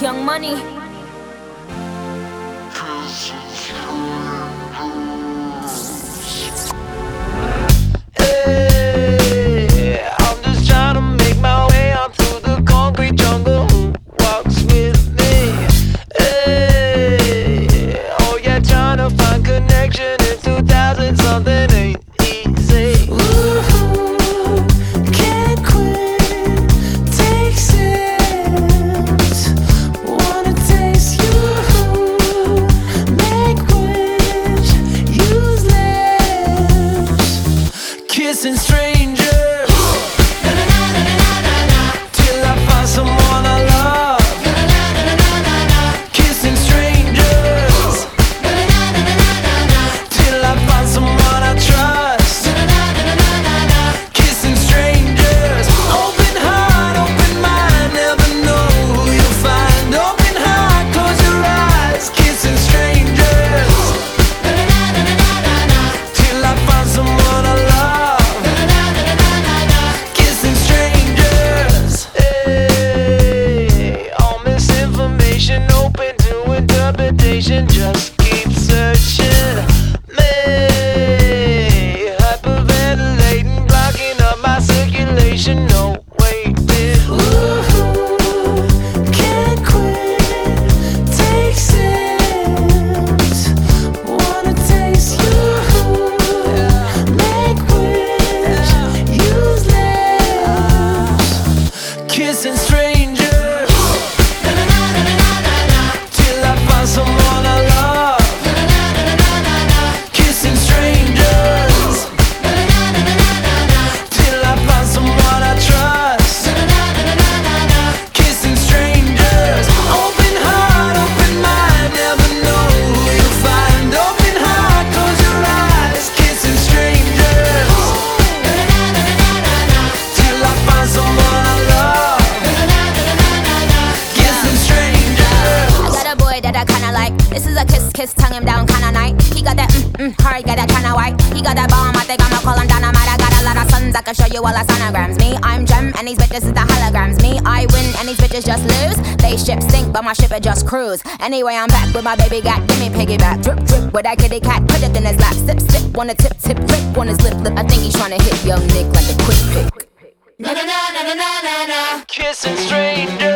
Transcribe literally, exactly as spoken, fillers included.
Young Money. Hey, I'm just trying to make my way out through the concrete jungle. Who walks with me? Hey, oh yeah, trying to find connection in two thousand something ain't easy. Ooh, can't quit, take sips, wanna taste you, make wish, use lips, kissing strangers till I find someone I love. Kissing strangers till I find someone I trust. Kissing strangers, open heart, open mind, never know who you'll find. Open heart, close your eyes. Kissing strangers till I find someone I love. Kissing strangers. Hey, all misinformation open to interpretation. Just keep searching. Me, hyperventilating, blocking up my circulation. No waiting. Ooh, can't quit, take sips, wanna taste you, make wish, use lips, kissing strangers till I find someone I love. Kissing strangers till I find someone I trust. Kissing strangers, open heart, open mind, never know who you'll find. Open heart, close your eyes. Kissing strangers till I find someone I love. Kissing strangers. I got a boy that I kinda like. This is a kiss, kiss, tongue him down kinda night. He got that mm, mm, hard, got that kinda white. He got that bomb, I think I'ma call him dynamite. I got a lot of sons, I can show you all the sonograms. Me, I'm Gem, and these bitches is the holograms. Me, I win, and these bitches just lose. They ship sink, but my ship it just cruise. Anyway, I'm back with my baby got, give me piggyback. Drip, drip, with that kitty cat, put it in his lap. Sip, sip, wanna tip, tip, rip on his lip, lip. I think he's tryna hit young Nick like a quick pick. Na na na na na na na. Kissing strangers